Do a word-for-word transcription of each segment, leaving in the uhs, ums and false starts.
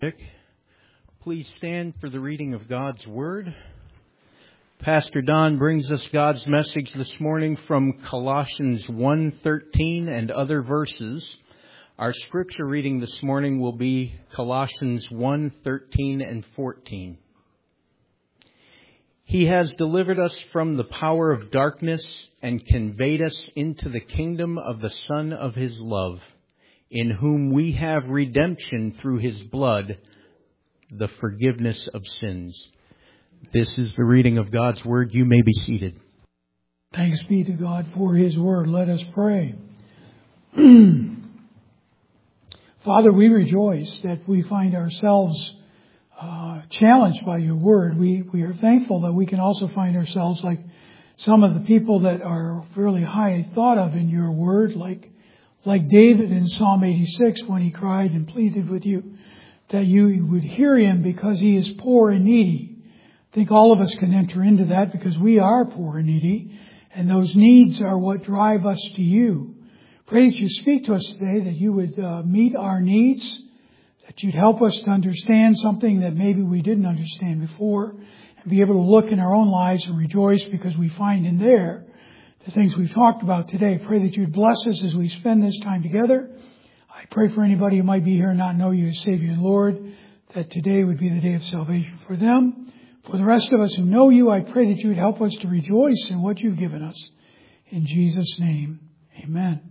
Please stand for the reading of God's Word. Pastor Don brings us God's message this morning from Colossians one thirteen and other verses. Our scripture reading this morning will be Colossians one thirteen and fourteen. He has delivered us from the power of darkness and conveyed us into the kingdom of the Son of His love, in whom we have redemption through His blood, the forgiveness of sins. This is the reading of God's Word. You may be seated. Thanks be to God for His Word. Let us pray. Father, we rejoice that we find ourselves uh, challenged by Your Word. We, we are thankful that we can also find ourselves like some of the people that are really high thought of in Your Word, like Like David in Psalm eighty-six when he cried and pleaded with you that you would hear him because he is poor and needy. I think all of us can enter into that because we are poor and needy, and those needs are what drive us to you. Pray that you speak to us today, that you would uh, meet our needs, that you'd help us to understand something that maybe we didn't understand before, and be able to look in our own lives and rejoice because we find in there the things we've talked about today. Pray that you'd bless us as we spend this time together. I pray for anybody who might be here and not know you as Savior and Lord, that today would be the day of salvation for them. For the rest of us who know you, I pray that you would help us to rejoice in what you've given us. In Jesus' name, amen.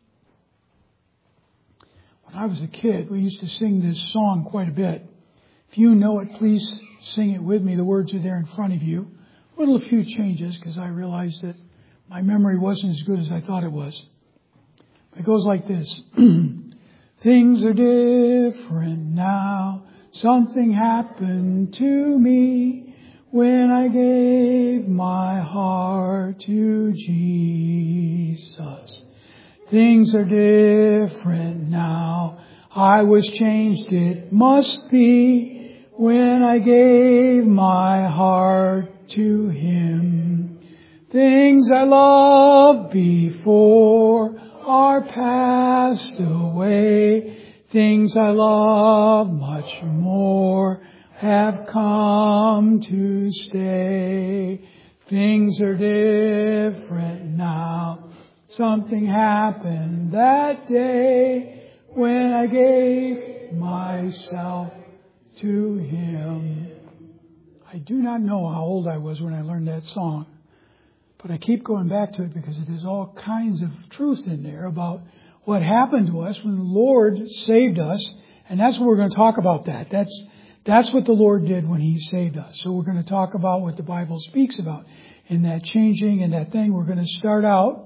When I was a kid, we used to sing this song quite a bit. If you know it, please sing it with me. The words are there in front of you. A little few changes because I realized that my memory wasn't as good as I thought it was. It goes like this. Things are different now. Something happened to me when I gave my heart to Jesus. Things are different now. I was changed, it must be, when I gave my heart to Him. Things I loved before are passed away. Things I love much more have come to stay. Things are different now. Something happened that day when I gave myself to Him. I do not know how old I was when I learned that song. But I keep going back to it because it has all kinds of truth in there about what happened to us when the Lord saved us. And that's what we're going to talk about that. That's, that's what the Lord did when He saved us. So we're going to talk about what the Bible speaks about in that changing and that thing. We're going to start out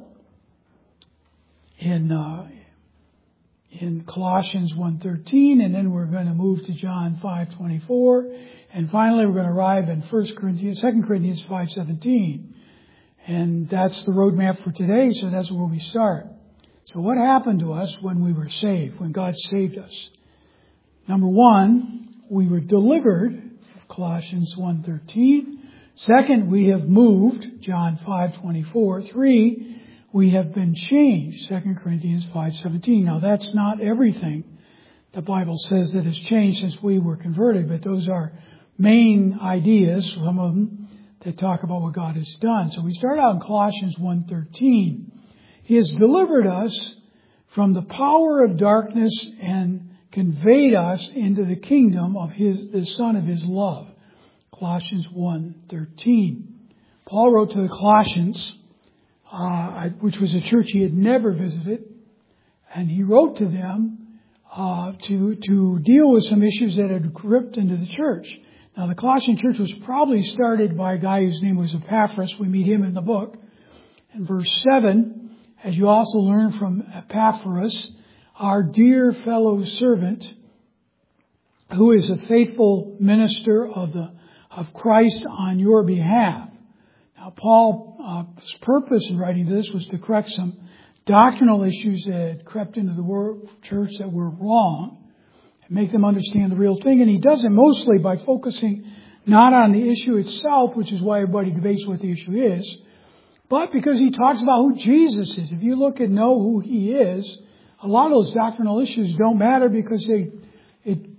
in, uh, in Colossians one thirteen, and then we're going to move to John five twenty-four. And finally we're going to arrive in First Corinthians, Second Corinthians five seventeen. And that's the roadmap for today, so that's where we start. So what happened to us when we were saved, when God saved us? Number one, we were delivered, Colossians one thirteen. Second, we have moved, John five twenty-four. Three, we have been changed, Second Corinthians five seventeen. Now that's not everything the Bible says that has changed since we were converted, but those are main ideas, some of them, that talk about what God has done. So we start out in Colossians one thirteen. He has delivered us from the power of darkness and conveyed us into the kingdom of His, the Son of His love. Colossians one thirteen. Paul wrote to the Colossians, uh, which was a church he had never visited, and he wrote to them uh, to to deal with some issues that had crept into the church. Now, the Colossian church was probably started by a guy whose name was Epaphras. We meet him in the book. In verse seven, as you also learn from Epaphras, our dear fellow servant, who is a faithful minister of the of Christ on your behalf. Now, Paul's uh, purpose in writing this was to correct some doctrinal issues that had crept into the church that were wrong, and make them understand the real thing. And he does it mostly by focusing not on the issue itself, which is why everybody debates what the issue is, but because he talks about who Jesus is. If you look and know who He is, a lot of those doctrinal issues don't matter because they it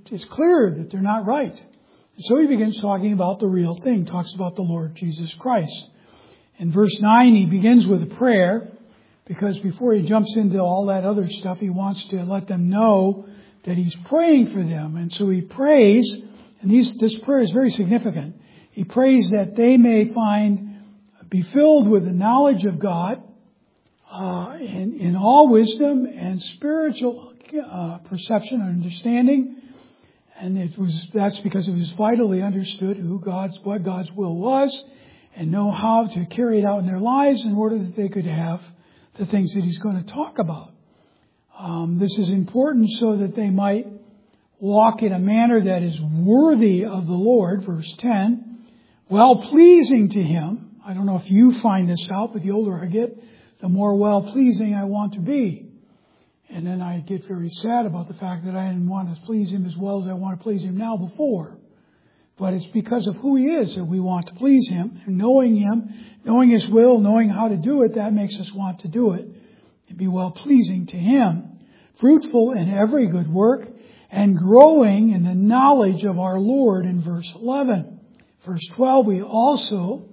it's clear that they're not right. And so he begins talking about the real thing, talks about the Lord Jesus Christ. In verse nine, he begins with a prayer, because before he jumps into all that other stuff, he wants to let them know that he's praying for them. And so he prays, and these, this prayer is very significant. He prays that they may find, be filled with the knowledge of God, uh, in, in all wisdom and spiritual uh, perception and understanding. And it was, that's because it was vitally understood who God's, what God's will was, and know how to carry it out in their lives in order that they could have the things that he's going to talk about. Um, this is important so that they might walk in a manner that is worthy of the Lord, verse ten, well-pleasing to him. I don't know if you find this out, but the older I get, the more well-pleasing I want to be. And then I get very sad about the fact that I didn't want to please him as well as I want to please him now before. But it's because of who he is that we want to please him. And knowing him, knowing his will, knowing how to do it, that makes us want to do it and be well-pleasing to him. Fruitful in every good work and growing in the knowledge of our Lord in verse eleven. Verse twelve, we also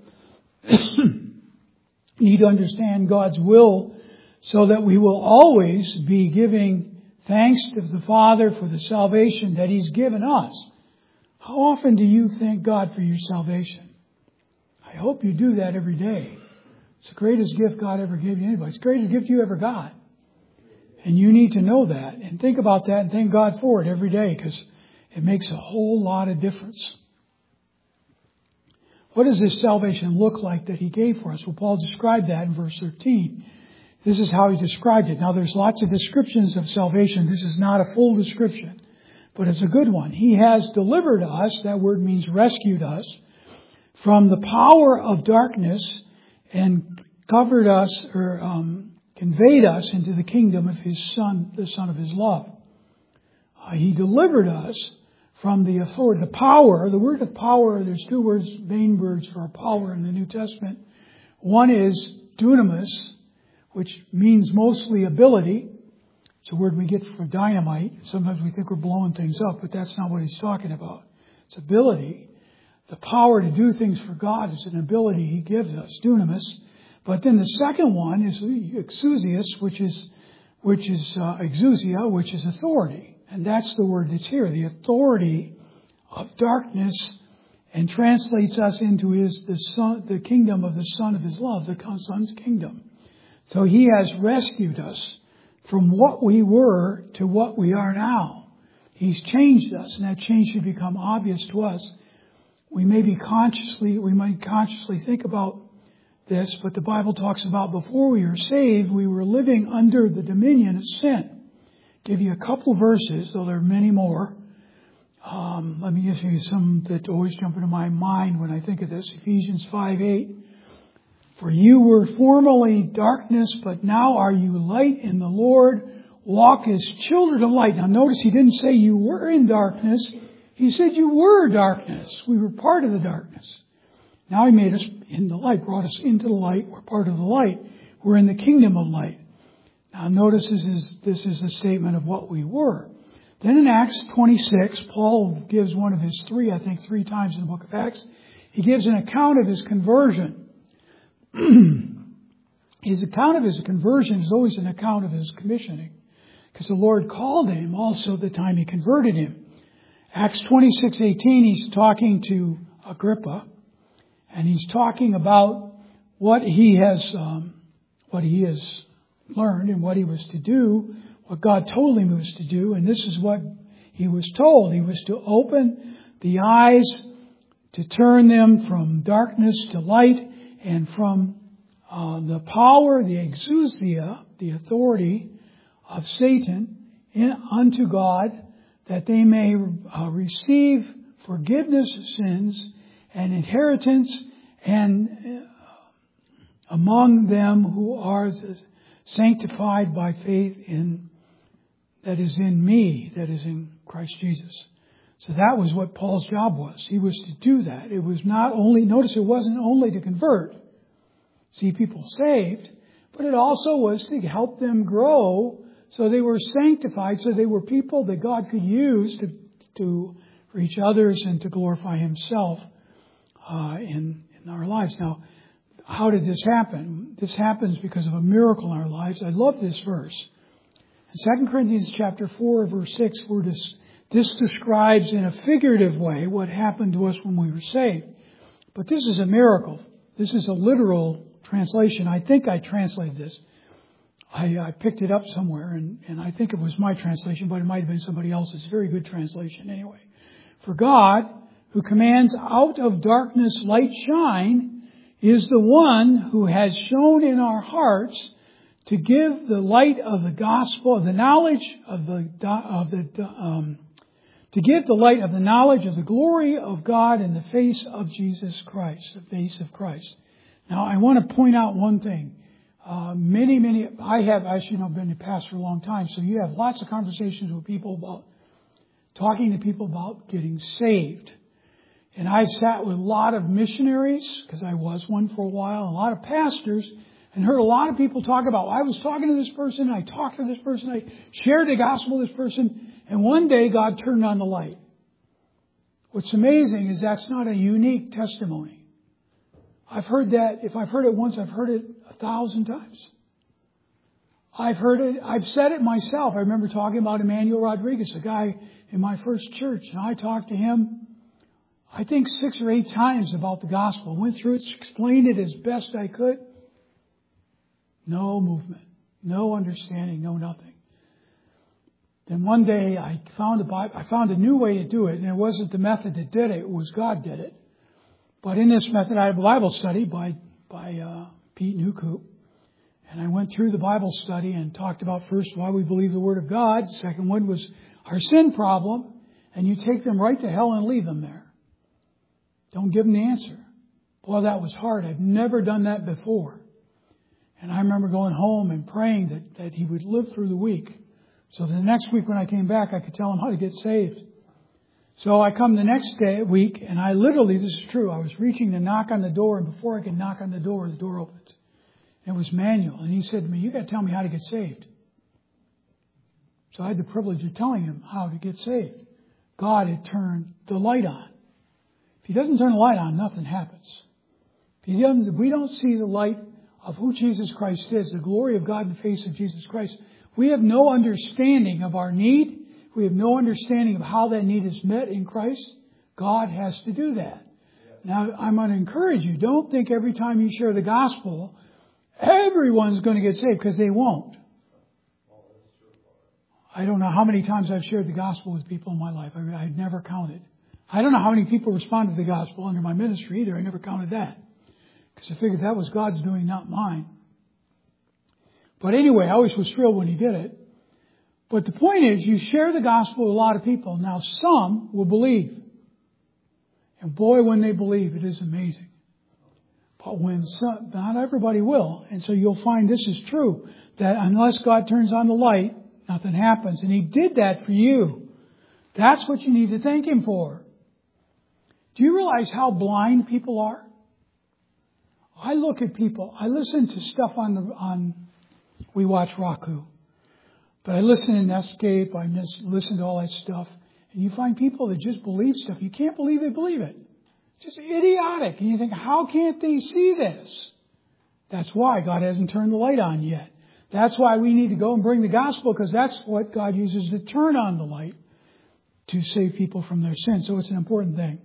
need to understand God's will so that we will always be giving thanks to the Father for the salvation that he's given us. How often do you thank God for your salvation? I hope you do that every day. It's the greatest gift God ever gave you anybody. It's the greatest gift you ever got. And you need to know that and think about that and thank God for it every day, because it makes a whole lot of difference. What does this salvation look like that he gave for us? Well, Paul described that in verse thirteen. This is how he described it. Now, there's lots of descriptions of salvation. This is not a full description, but it's a good one. He has delivered us, that word means rescued us, from the power of darkness and covered us, or um, conveyed us into the kingdom of his Son, the Son of his love. Uh, he delivered us from the authority, the power. The word of power, there's two words, main words for power in the New Testament. One is dunamis, which means mostly ability. It's a word we get for dynamite. Sometimes we think we're blowing things up, but that's not what he's talking about. It's ability. The power to do things for God is an ability he gives us, dunamis. But then the second one is exousias, which is which is uh, exousia, which is authority. And that's the word that's here, the authority of darkness, and translates us into his the son, the kingdom of the Son of his love, the Son's kingdom. So he has rescued us from what we were to what we are now. He's changed us, and that change should become obvious to us. We may be consciously, we might consciously think about this, but the Bible talks about before we were saved, we were living under the dominion of sin. Give you a couple verses, though there are many more. Um, let me give you some that always jump into my mind when I think of this. Ephesians five eight. For you were formerly darkness, but now are you light in the Lord. Walk as children of light. Now notice he didn't say you were in darkness. He said you were darkness. We were part of the darkness. Now he made us in the light, brought us into the light. We're part of the light. We're in the kingdom of light. Now notice this is, this is a statement of what we were. Then in Acts twenty-six, Paul gives one of his three, I think three times in the book of Acts, he gives an account of his conversion. His account of his conversion is always an account of his commissioning, because the Lord called him also the time he converted him. Acts twenty-six eighteen, he's talking to Agrippa, and he's talking about what he has, um, what he has learned and what he was to do, what God told him he was to do, and this is what he was told. He was to open the eyes, to turn them from darkness to light, and from uh, the power, the exousia, the authority of Satan in, unto God, that they may uh, receive forgiveness of sins and inheritance, and uh, among them who are sanctified by faith in that is in me, that is in Christ Jesus. So that was what Paul's job was. He was to do that. It was not only, notice it wasn't only to convert, see people saved, but it also was to help them grow so they were sanctified, so they were people that God could use to to reach others and to glorify Himself uh, in, in our lives. Now, how did this happen? This happens because of a miracle in our lives. I love this verse. In Second Corinthians chapter four, verse six, we're this, this describes in a figurative way what happened to us when we were saved. But this is a miracle. This is a literal translation. I think I translated this. I, I picked it up somewhere, and, and I think it was my translation, but it might have been somebody else's. Very good translation anyway. For God, who commands out of darkness light shine, is the one who has shown in our hearts to give the light of the gospel, of the knowledge of the, of the, um, to give the light of the knowledge of the glory of God in the face of Jesus Christ, the face of Christ. Now, I want to point out one thing. Uh, many, many, I have, as you know, been a pastor for a long time, so you have lots of conversations with people about, talking to people about getting saved. And I've sat with a lot of missionaries, because I was one for a while, and a lot of pastors, and heard a lot of people talk about, I was talking to this person, I talked to this person, I shared the gospel with this person, and one day God turned on the light. What's amazing is that's not a unique testimony. I've heard that, if I've heard it once, I've heard it a thousand times. I've heard it, I've said it myself. I remember talking about Emmanuel Rodriguez, a guy in my first church, and I talked to him I think six or eight times about the gospel. Went through it, explained it as best I could. No movement, no understanding, no nothing. Then one day I found a Bible, I found a new way to do it, and it wasn't the method that did it; it was God did it. But in this method, I had a Bible study by by uh, Pete Newcoop, and I went through the Bible study and talked about first why we believe the Word of God. The second one was our sin problem, and you take them right to hell and leave them there. Don't give them the answer. Boy, that was hard. I've never done that before. And I remember going home and praying that, that he would live through the week. So the next week when I came back, I could tell him how to get saved. So I come the next day, week, and I literally, this is true, I was reaching to knock on the door, and before I could knock on the door, the door opened. It was Manuel. And he said to me, you got to tell me how to get saved. So I had the privilege of telling him how to get saved. God had turned the light on. If He doesn't turn the light on, nothing happens. If, he doesn't, if we don't see the light of who Jesus Christ is, the glory of God in the face of Jesus Christ, we have no understanding of our need. We have no understanding of how that need is met in Christ. God has to do that. Now, I'm going to encourage you, don't think every time you share the gospel, everyone's going to get saved, because they won't. I don't know how many times I've shared the gospel with people in my life. I, I've never counted. I don't know how many people responded to the gospel under my ministry either. I never counted that. Because I figured that was God's doing, not mine. But anyway, I always was thrilled when He did it. But the point is, you share the gospel with a lot of people. Now, some will believe. And boy, when they believe, it is amazing. But when some, not everybody will. And so you'll find this is true. That unless God turns on the light, nothing happens. And He did that for you. That's what you need to thank Him for. Do you realize how blind people are? I look at people. I listen to stuff on the on. We watch Roku, but I listen in Escape. I listen to all that stuff, and you find people that just believe stuff. You can't believe they believe it. Just idiotic, and you think, how can't they see this? That's why God hasn't turned the light on yet. That's why we need to go and bring the gospel, because that's what God uses to turn on the light to save people from their sins. So it's an important thing.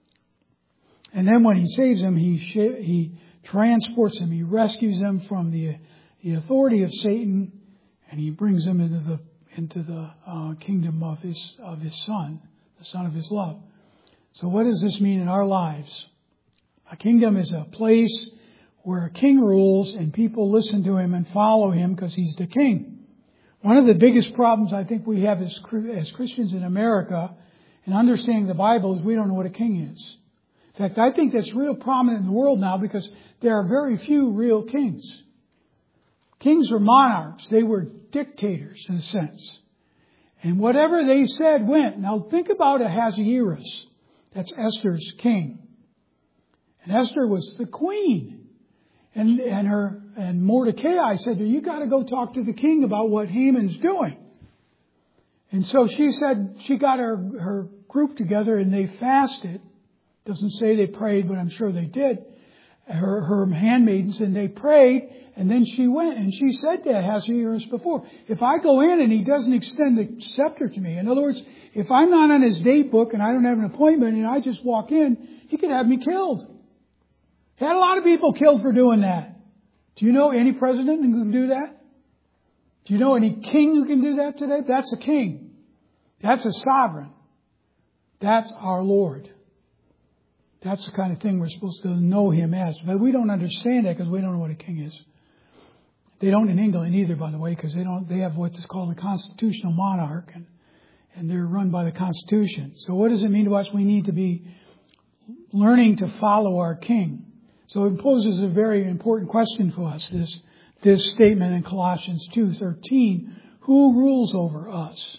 And then when He saves them, He He transports them. He rescues them from the the authority of Satan, and He brings them into the into the uh, kingdom of His of His Son, the Son of His love. So what does this mean in our lives? A kingdom is a place where a king rules and people listen to Him and follow Him because He's the king. One of the biggest problems I think we have as as Christians in America in understanding the Bible is we don't know what a king is. In fact, I think that's real prominent in the world now because there are very few real kings. Kings were monarchs. They were dictators in a sense. And whatever they said went. Now think about Ahasuerus. That's Esther's king. And Esther was the queen. And, and her, and Mordecai said to her, you got to go talk to the king about what Haman's doing. And so she said, she got her, her group together and they fasted. Doesn't say they prayed, but I'm sure they did. Her, her handmaidens, and they prayed, and then she went and she said to Ahasuerus before, if I go in and he doesn't extend the scepter to me, in other words, if I'm not on his date book and I don't have an appointment and I just walk in, he could have me killed. He had a lot of people killed for doing that. Do you know any president who can do that? Do you know any king who can do that today? That's a king. That's a sovereign. That's our Lord. That's the kind of thing we're supposed to know Him as. But we don't understand that because we don't know what a king is. They don't in England either, by the way, because they don't. They have what's called a constitutional monarch, and and they're run by the Constitution. So what does it mean to us? We need to be learning to follow our king. So it poses a very important question for us. This this statement in Colossians two thirteen: who rules over us?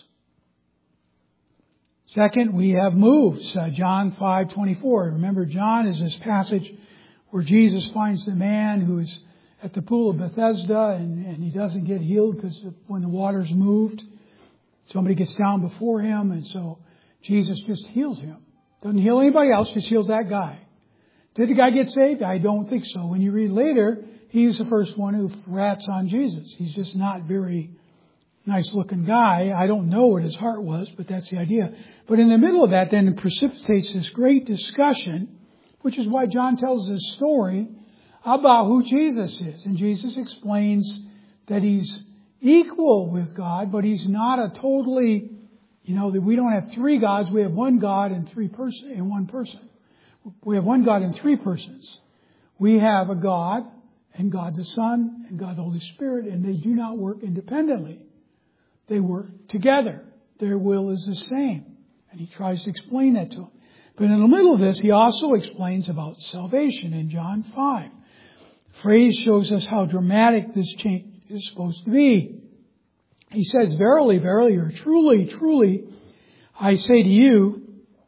Second, we have moves. Uh, John five twenty-four. Remember, John is this passage where Jesus finds the man who is at the pool of Bethesda, and, and he doesn't get healed because when the water's moved, somebody gets down before him, and so Jesus just heals him. Doesn't heal anybody else, just heals that guy. Did the guy get saved? I don't think so. When you read later, he's the first one who rats on Jesus. He's just not very nice looking guy. I don't know what his heart was, but that's the idea. But in the middle of that, then it precipitates this great discussion, which is why John tells this story about who Jesus is. And Jesus explains that He's equal with God, but He's not a totally, you know, that we don't have three gods. We have one God and three person in one person. We have one God in three persons. We have a God and God the Son and God the Holy Spirit, and they do not work independently. They work together. Their will is the same. And He tries to explain that to them. But in the middle of this, He also explains about salvation in John five. The phrase shows us how dramatic this change is supposed to be. He says, verily, verily, or truly, truly, I say to you,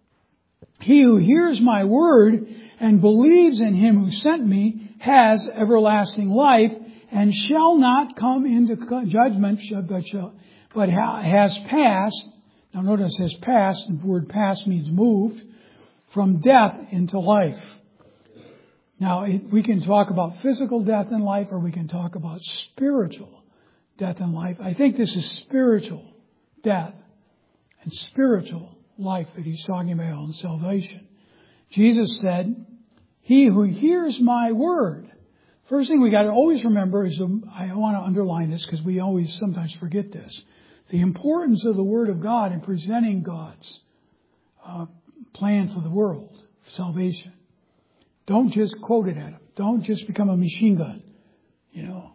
he who hears my word and believes in Him who sent me has everlasting life and shall not come into judgment, but shall but has passed, now notice it says passed, the word passed means moved, from death into life. Now, it, we can talk about physical death in life, or we can talk about spiritual death in life. I think this is spiritual death and spiritual life that He's talking about in salvation. Jesus said, he who hears my word. First thing we got to always remember is, um, I want to underline this because we always sometimes forget this. The importance of the Word of God in presenting God's uh, plan for the world, salvation. Don't just quote it at Him. Don't just become a machine gun, you know.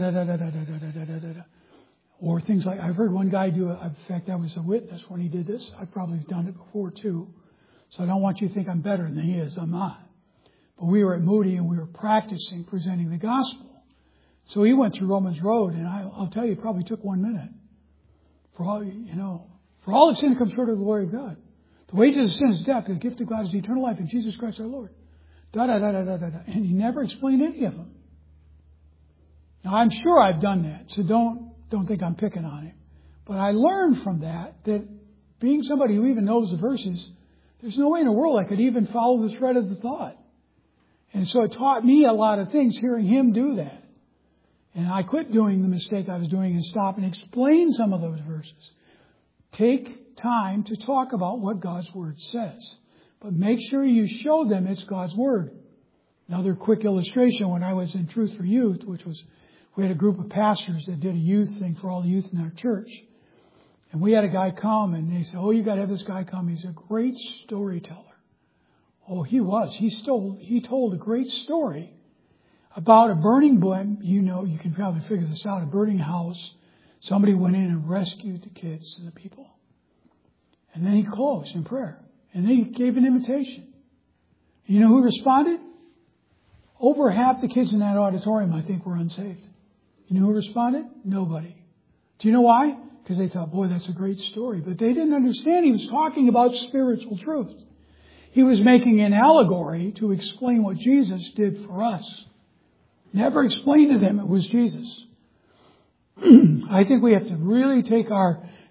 Or things like, I've heard one guy do it. In fact, I was a witness when he did this. I've probably done it before too. So I don't want you to think I'm better than he is. I'm not. But we were at Moody and we were practicing presenting the gospel. So he went through Romans Road, and I, I'll tell you, it probably took one minute. For all, you know, for all of sin comes short of the glory of God. The wages of sin is death. The gift of God is eternal life in Jesus Christ our Lord. Da da da da da da da. And he never explained any of them. Now I'm sure I've done that, so don't don't think I'm picking on him. But I learned from that that being somebody who even knows the verses, there's no way in the world I could even follow the thread of the thought. And so it taught me a lot of things hearing him do that. And I quit doing the mistake I was doing and stop and explain some of those verses. Take time to talk about what God's Word says. But make sure you show them it's God's Word. Another quick illustration, when I was in Truth for Youth, which was, we had a group of pastors that did a youth thing for all the youth in our church. And we had a guy come and they said, oh, you got to have this guy come. He's a great storyteller. Oh, he was. He stole, he told a great story about a burning bush. You know, you can probably figure this out. A burning house. Somebody went in and rescued the kids and the people. And then he closed in prayer. And then he gave an invitation. You know who responded? Over half the kids in that auditorium, I think, were unsaved. You know who responded? Nobody. Do you know why? Because they thought, boy, that's a great story. But they didn't understand he was talking about spiritual truth. He was making an allegory to explain what Jesus did for us. Never explained to them it was Jesus. I think we have to really take our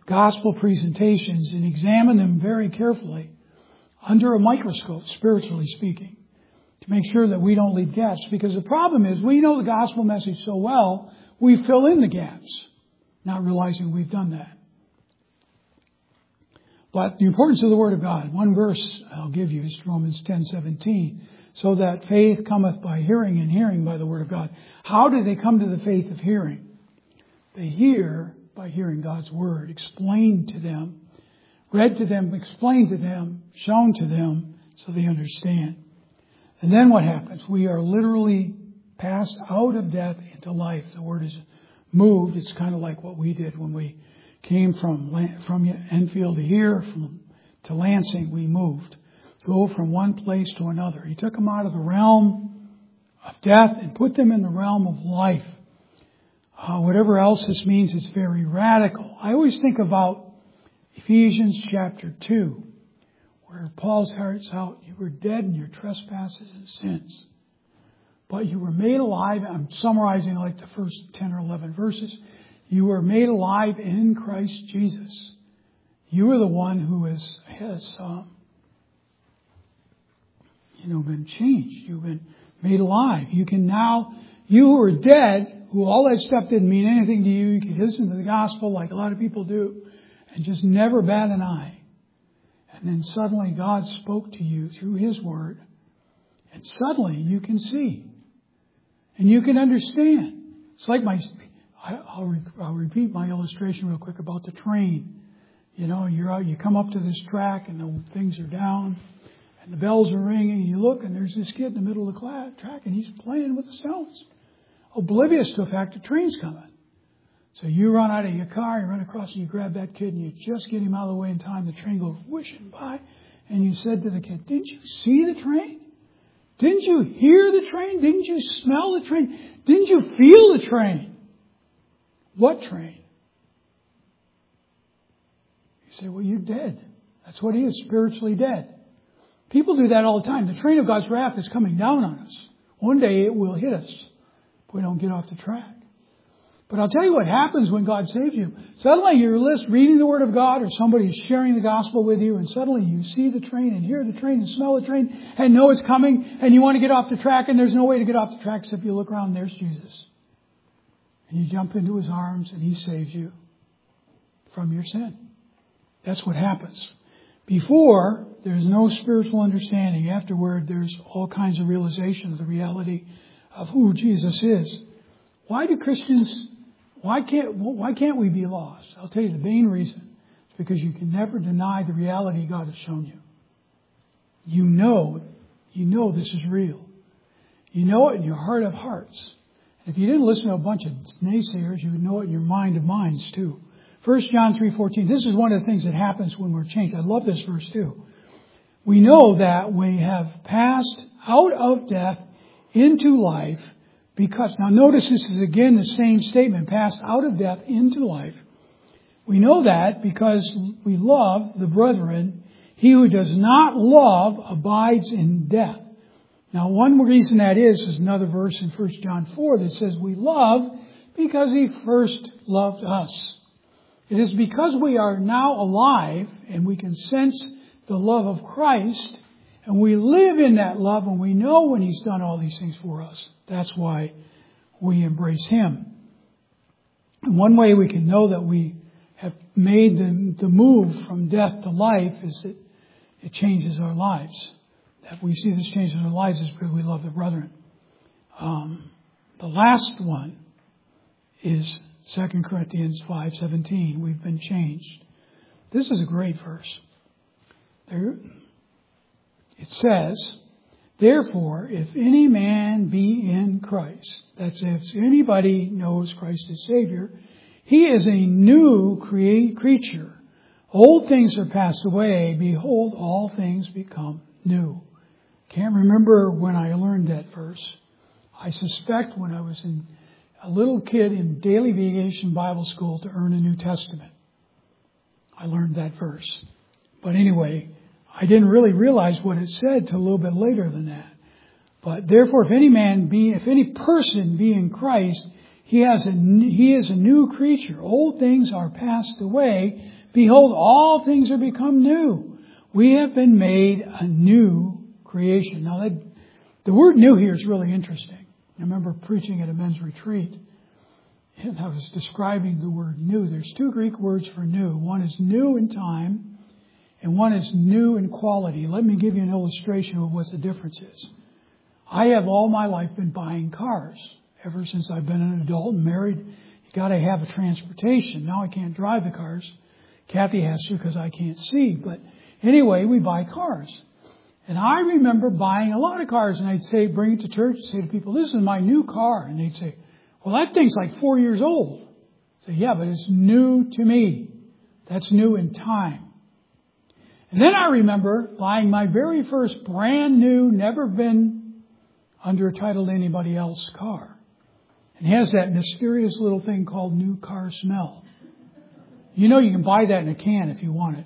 gospel presentations and examine them very carefully under a microscope, spiritually speaking, to make sure that we don't leave gaps. Because the problem is we know the gospel message so well, we fill in the gaps, not realizing we've done that. But the importance of the Word of God, one verse I'll give you is Romans ten seventeen. So that faith cometh by hearing, and hearing by the Word of God. How do they come to the faith of hearing? They hear by hearing God's Word explained to them, read to them, explained to them, shown to them, so they understand. And then what happens? We are literally passed out of death into life. The Word is moved. It's kind of like what we did when we came from from Enfield to here, from to Lansing. We moved, go from one place to another. He took them out of the realm of death and put them in the realm of life. Uh, whatever else this means, it's very radical. I always think about Ephesians chapter two, where Paul starts out, you were dead in your trespasses and sins, but you were made alive. I'm summarizing like the first ten or eleven verses. You were made alive in Christ Jesus. You are the one who is, has, um, you know, been changed. You've been made alive. You can now, you who were dead, who all that stuff didn't mean anything to you, you could listen to the gospel like a lot of people do and just never bat an eye. And then suddenly God spoke to you through His Word. And suddenly you can see. And you can understand. It's like my, I'll, re, I'll repeat my illustration real quick about the train. You know, you're out, you come up to this track and the things are down and the bells are ringing and you look and there's this kid in the middle of the class, track and he's playing with the stones. Oblivious to the fact the train's coming. So you run out of your car, you run across and you grab that kid and you just get him out of the way in time. The train goes whooshing by and you said to the kid, didn't you see the train? Didn't you hear the train? Didn't you smell the train? Didn't you feel the train? What train? You say, well, you're dead. That's what he is, spiritually dead. People do that all the time. The train of God's wrath is coming down on us. One day it will hit us if we don't get off the track. But I'll tell you what happens when God saves you. Suddenly you're reading the Word of God or somebody's sharing the gospel with you and suddenly you see the train and hear the train and smell the train and know it's coming and you want to get off the track and there's no way to get off the track except you look around and there's Jesus. And you jump into His arms and He saves you from your sin. That's what happens. Before, there's no spiritual understanding. Afterward, there's all kinds of realization of the reality of who Jesus is. Why do Christians, why can't, why can't we be lost? I'll tell you the main reason. It's because you can never deny the reality God has shown you. You know, you know this is real. You know it in your heart of hearts. If you didn't listen to a bunch of naysayers, you would know it in your mind of minds too. First John three fourteen. This is one of the things that happens when we're changed. I love this verse too. We know that we have passed out of death into life because, now notice this is again the same statement, passed out of death into life. We know that because we love the brethren. He who does not love abides in death. Now, one reason that is, is another verse in First John four that says we love because He first loved us. It is because we are now alive and we can sense the love of Christ and we live in that love and we know when He's done all these things for us. That's why we embrace Him. And one way we can know that we have made the, the move from death to life is that it changes our lives. That we see this change in our lives is because we love the brethren. Um, the last one is Second Corinthians five seventeen. We've been changed. This is a great verse. There, it says, therefore, if any man be in Christ, that's if anybody knows Christ as Savior, he is a new crea- creature. Old things are passed away. Behold, all things become new. Can't remember when I learned that verse. I suspect when I was in a little kid in daily vacation Bible school to earn a New Testament. I learned that verse. But anyway, I didn't really realize what it said till a little bit later than that. But therefore, if any man be, if any person be in Christ, he has a, he is a new creature. Old things are passed away. behold, all things are become new. We have been made a new creation. Now, that, the word new here is really interesting. I remember preaching at a men's retreat, and I was describing the word new. There's two Greek words for new. One is new in time, and one is new in quality. Let me give you an illustration of what the difference is. I have all my life been buying cars. Ever since I've been an adult and married, you got to have a transportation. Now I can't drive the cars. Kathy has to because I can't see. But anyway, we buy cars. And I remember buying a lot of cars, and I'd say, bring it to church and say to people, this is my new car. And they'd say, well, that thing's like four years old. I say, yeah, but it's new to me. That's new in time. And then I remember buying my very first brand new, never been under a title to anybody else car. And it has that mysterious little thing called new car smell. You know you can buy that in a can if you want it.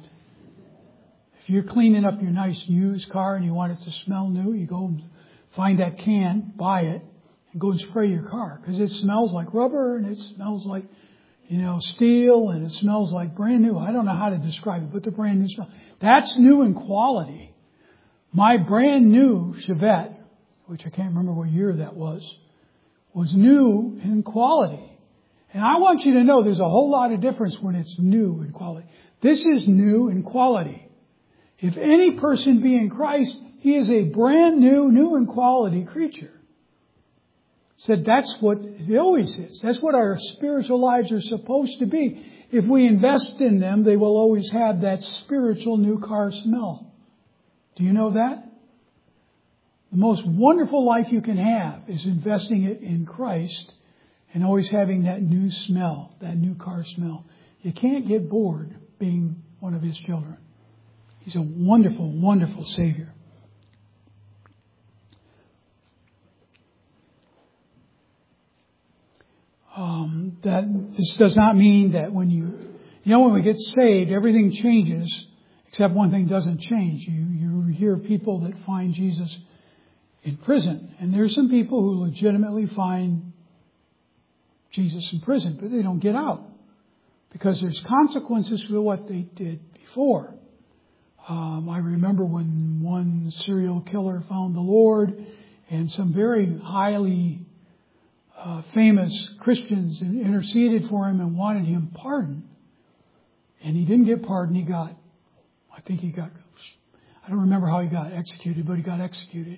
If you're cleaning up your nice used car and you want it to smell new, you go find that can, buy it, and go and spray your car. Because it smells like rubber and it smells like, you know, steel, and it smells like brand new. I don't know how to describe it, but the brand new smell. That's new in quality. My brand new Chevette, which I can't remember what year that was, was new in quality. And I want you to know there's a whole lot of difference when it's new in quality. This is new in quality. If any person be in Christ, he is a brand new, new in quality creature. Said that's what it always is. That's what our spiritual lives are supposed to be. If we invest in them, they will always have that spiritual new car smell. Do you know that? The most wonderful life you can have is investing it in Christ and always having that new smell, that new car smell. You can't get bored being one of His children. He's a wonderful, wonderful Savior. Um, that this does not mean that when you, you know, when we get saved, everything changes, except one thing doesn't change. You, you hear people that find Jesus in prison. And there's some people who legitimately find Jesus in prison, but they don't get out. Because there's consequences for what they did before. Um, I remember when one serial killer found the Lord, and some very highly uh, famous Christians interceded for him and wanted him pardoned. And he didn't get pardoned. He got, I think he got, I don't remember how he got executed, but he got executed.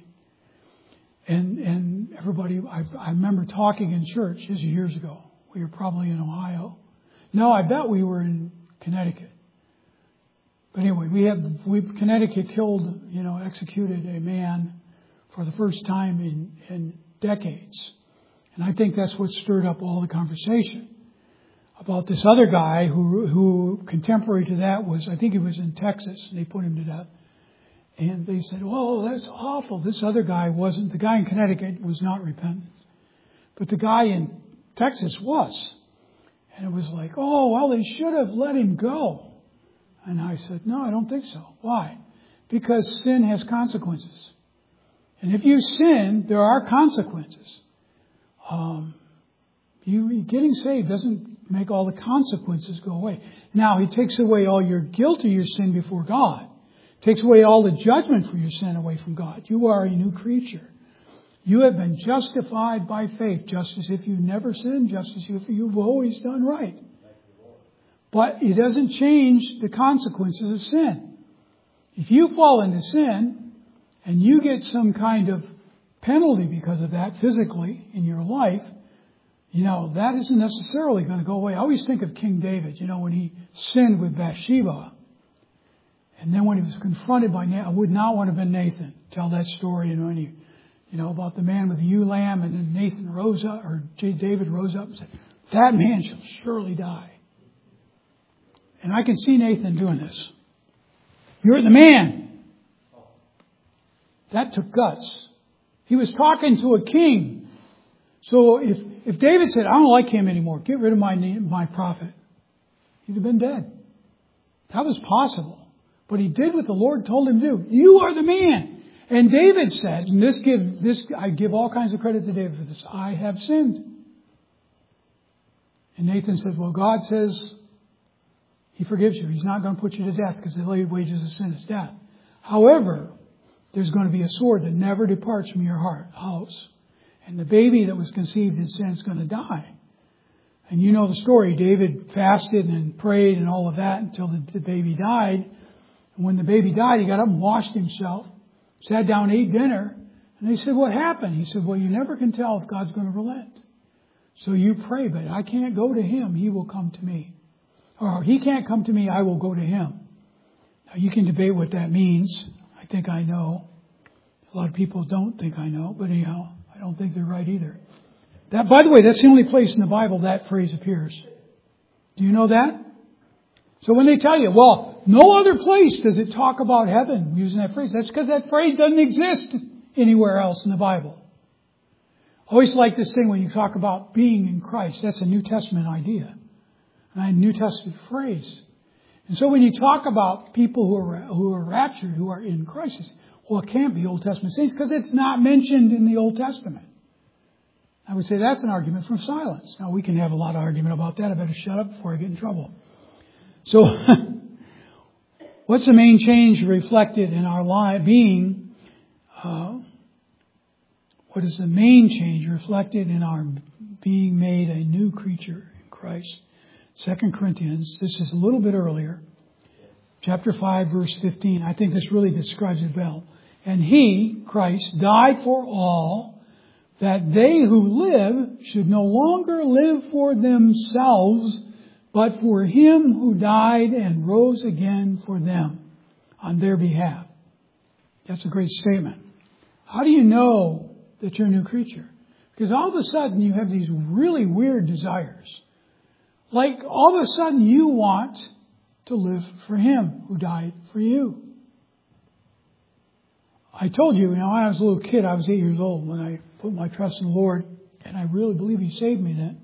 And and everybody, I, I remember talking in church, this is years ago. We were probably in Ohio. No, I bet we were in Connecticut. But anyway, we had, we, Connecticut killed, you know, executed a man for the first time in, in decades. And I think that's what stirred up all the conversation about this other guy who, who contemporary to that was, I think he was in Texas, and they put him to death. And they said, oh, that's awful. This other guy wasn't, the guy in Connecticut was not repentant. But the guy in Texas was. And it was like, oh, well, they should have let him go. And I said, no, I don't think so. Why? Because sin has consequences. And if you sin, there are consequences. Um, you getting saved doesn't make all the consequences go away. Now, He takes away all your guilt of your sin before God. Takes away all the judgment for your sin away from God. You are a new creature. You have been justified by faith, just as if you never sinned, just as if you've always done right. But it doesn't change the consequences of sin. If you fall into sin and you get some kind of penalty because of that physically in your life, you know, that isn't necessarily going to go away. I always think of King David, you know, when he sinned with Bathsheba. And then when he was confronted by Nathan, I would not want to have been Nathan. Tell that story, you know, and he, you know, about the man with the ewe lamb, and then Nathan rose up, or David rose up and said, that man shall surely die. And I can see Nathan doing this. You're the man. That took guts. He was talking to a king. So if, if David said, I don't like him anymore, get rid of my my prophet, he'd have been dead. That was possible. But he did what the Lord told him to do. You are the man. And David said, and this give this I give all kinds of credit to David for this, I have sinned. And Nathan says, well, God says He forgives you. He's not going to put you to death because the wages of sin is death. However, there's going to be a sword that never departs from your heart, house. And the baby that was conceived in sin is going to die. And you know the story. David fasted and prayed and all of that until the, the baby died. And when the baby died, he got up and washed himself, sat down, ate dinner. And they said, what happened? He said, well, you never can tell if God's going to relent. So you pray, but I can't go to him. He will come to me. Or he can't come to me. I will go to him. Now you can debate what that means. I think I know. A lot of people don't think I know. But anyhow, I don't think they're right either. That, by the way, that's the only place in the Bible that phrase appears. Do you know that? So when they tell you, well, no other place does it talk about heaven using that phrase. That's because that phrase doesn't exist anywhere else in the Bible. I always like this thing when you talk about being in Christ. That's a New Testament idea. A New Testament phrase. And so when you talk about people who are who are raptured, who are in Christ, well, it can't be Old Testament saints because it's not mentioned in the Old Testament. I would say that's an argument from silence. Now, we can have a lot of argument about that. I better shut up before I get in trouble. So, what's the main change reflected in our life being? Uh, what is the main change reflected in our being made a new creature in Christ? Second Corinthians, this is a little bit earlier. Chapter five, verse fifteen. I think this really describes it well. And he, Christ, died for all, that they who live should no longer live for themselves, but for him who died and rose again for them on their behalf. That's a great statement. How do you know that you're a new creature? Because all of a sudden you have these really weird desires. Like all of a sudden you want to live for him who died for you. I told you, you know, when I was a little kid, I was eight years old when I put my trust in the Lord, and I really believe he saved me then.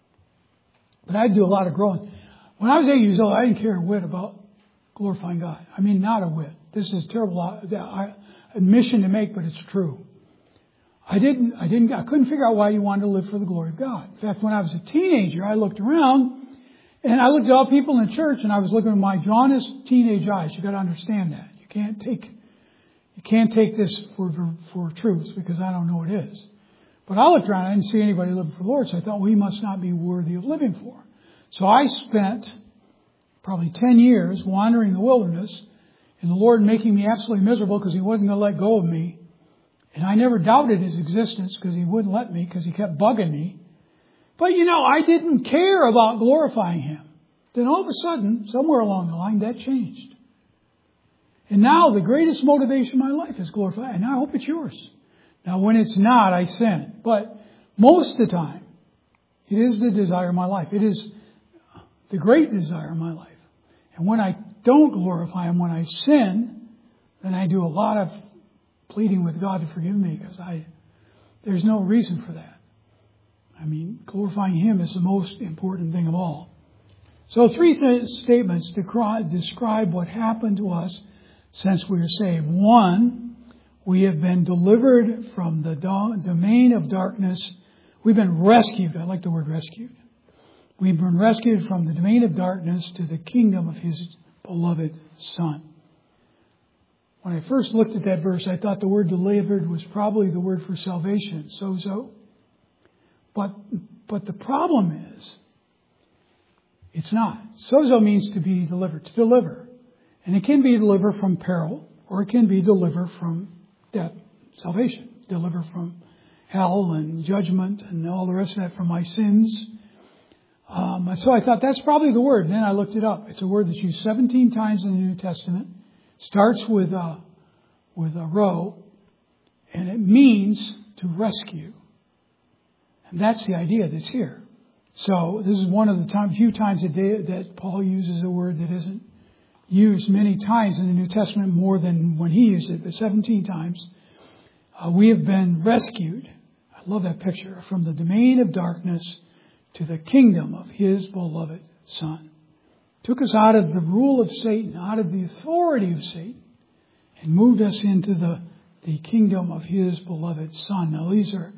But I had to do a lot of growing. When I was eight years old, I didn't care a whit about glorifying God. I mean, not a whit. This is a terrible admission to make, but it's true. I didn't, I didn't, I couldn't figure out why you wanted to live for the glory of God. In fact, when I was a teenager, I looked around and I looked at all people in the church and I was looking at my jaundiced teenage eyes. You got to understand that. You can't take, you can't take this for, for, for truth because I don't know what it is. But I looked around and I didn't see anybody living for the Lord. So I thought, well, he must not be worthy of living for. So I spent probably ten years wandering the wilderness and the Lord making me absolutely miserable because he wasn't going to let go of me. And I never doubted his existence because he wouldn't let me because he kept bugging me. But, you know, I didn't care about glorifying him. Then all of a sudden, somewhere along the line, that changed. And now the greatest motivation of my life is glorifying. And I hope it's yours. Now, when it's not, I sin. But most of the time, it is the desire of my life. It is the great desire of my life. And when I don't glorify him, when I sin, then I do a lot of pleading with God to forgive me because I, there's no reason for that. I mean, glorifying him is the most important thing of all. So three th- statements describe, describe what happened to us since we were saved. One, we have been delivered from the do- domain of darkness. We've been rescued. I like the word rescued. We've been rescued from the domain of darkness to the kingdom of his beloved Son. When I first looked at that verse, I thought the word delivered was probably the word for salvation, sozo. But, but the problem is, it's not. Sozo means to be delivered, to deliver. And it can be delivered from peril, or it can be delivered from death, salvation. Deliver from hell and judgment and all the rest of that from my sins. Um, and so I thought that's probably the word. And then I looked it up. It's a word that's used seventeen times in the New Testament. Starts with a, with a row, and it means to rescue. And that's the idea that's here. So this is one of the time, few times a day that Paul uses a word that isn't used many times in the New Testament, more than when he used it, but seventeen times. Uh, we have been rescued. I love that picture. From the domain of darkness to the kingdom of his beloved Son. Took us out of the rule of Satan, out of the authority of Satan, and moved us into the, the kingdom of his beloved Son. Now, these are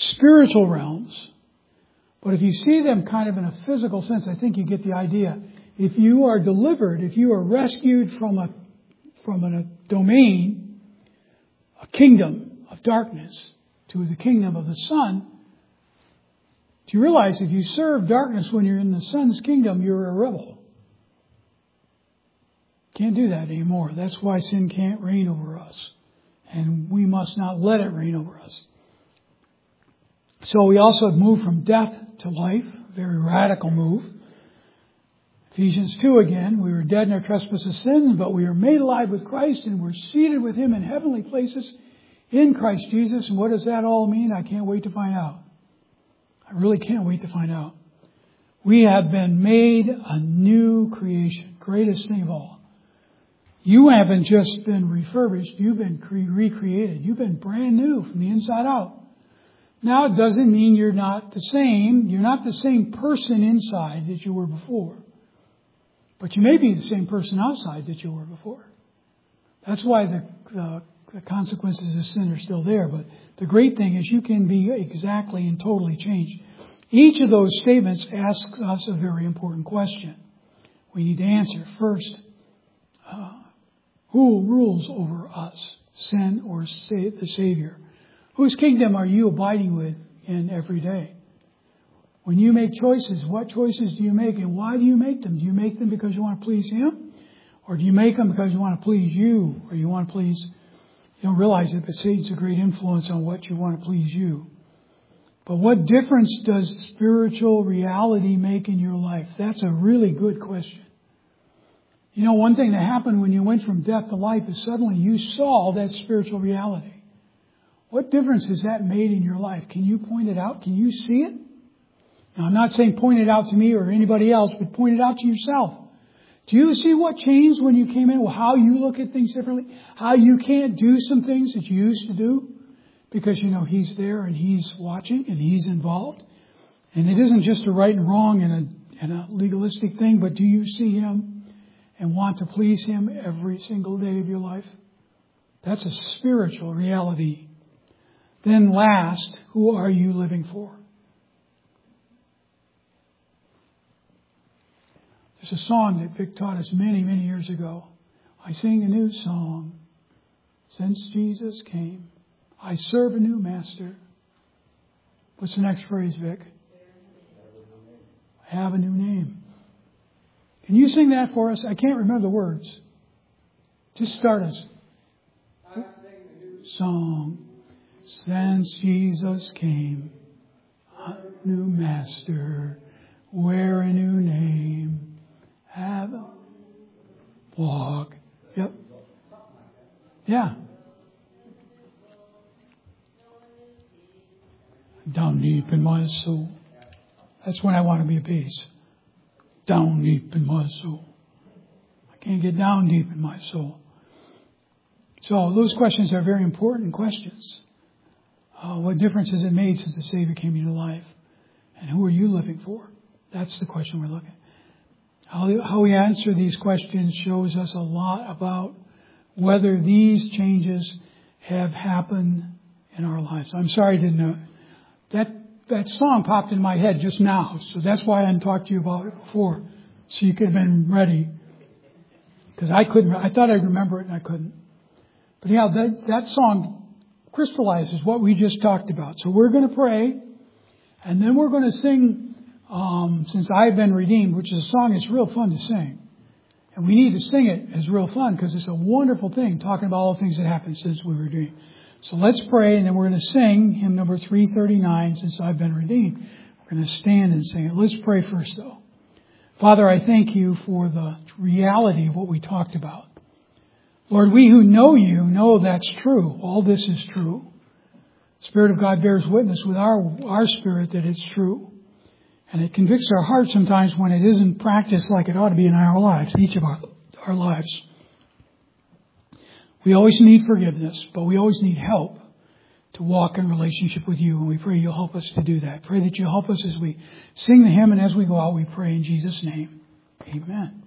spiritual realms, but if you see them kind of in a physical sense, I think you get the idea. if you are delivered, if you are rescued from a from a domain, a kingdom of darkness to the kingdom of the Son, do you realize if you serve darkness when you're in the Son's kingdom, you're a rebel? Can't do that anymore. That's why sin can't reign over us. And we must not let it reign over us. So we also have moved from death to life. Very radical move. Ephesians two again. We were dead in our trespasses and sins, but we were made alive with Christ and we're seated with Him in heavenly places in Christ Jesus. And what does that all mean? I can't wait to find out. I really can't wait to find out. We have been made a new creation. Greatest thing of all. You haven't just been refurbished. You've been cre- recreated. You've been brand new from the inside out. Now, it doesn't mean you're not the same. You're not the same person inside that you were before. But you may be the same person outside that you were before. That's why the, the, the consequences of sin are still there. But the great thing is you can be exactly and totally changed. Each of those statements asks us a very important question. We need to answer. First, uh, who rules over us, sin or sa- the Savior? Whose kingdom are you abiding with in every day? When you make choices, what choices do you make and why do you make them? Do you make them because you want to please Him? Or do you make them because you want to please you? Or you want to please, you don't realize it, but Satan's a great influence on what you want to please you. But what difference does spiritual reality make in your life? That's a really good question. You know, one thing that happened when you went from death to life is suddenly you saw that spiritual reality. What difference has that made in your life? Can you point it out? Can you see it? Now, I'm not saying point it out to me or anybody else, but point it out to yourself. Do you see what changed when you came in? Well, how you look at things differently? How you can't do some things that you used to do? Because, you know, He's there and He's watching and He's involved. And it isn't just a right and wrong and a, and a legalistic thing, but do you see Him and want to please Him every single day of your life? That's a spiritual reality. Then last, who are you living for? There's a song that Vic taught us many, many years ago. I sing a new song since Jesus came. I serve a new master. What's the next phrase, Vic? I have a new name. Can you sing that for us? I can't remember the words. Just start us. I sing a new song. Since Jesus came, a new master, wear a new name, have a walk. Yep. Yeah. Down deep in my soul. That's when I want to be at peace. Down deep in my soul. I can't get down deep in my soul. So those questions are very important questions. Uh, what difference has it made since the Savior came into life? And who are you living for? That's the question we're looking at. How, how we answer these questions shows us a lot about whether these changes have happened in our lives. I'm sorry I didn't know. That, that song popped in my head just now. So that's why I didn't talk to you about it before. So you could have been ready. Because I couldn't, I thought I'd remember it and I couldn't. But yeah, that, that song crystallizes what we just talked about. So we're going to pray, and then we're going to sing, um, Since I've Been Redeemed, which is a song that's real fun to sing. And we need to sing it as real fun because it's a wonderful thing talking about all the things that happened since we were redeemed. So let's pray, and then we're going to sing hymn number three thirty-nine, Since I've Been Redeemed. We're going to stand and sing it. Let's pray first, though. Father, I thank you for the reality of what we talked about. Lord, we who know you know that's true. All this is true. The Spirit of God bears witness with our, our spirit that it's true. And it convicts our hearts sometimes when it isn't practiced like it ought to be in our lives, each of our, our lives. We always need forgiveness, but we always need help to walk in relationship with you. And we pray you'll help us to do that. Pray that you'll help us as we sing the hymn and as we go out, we pray in Jesus' name. Amen.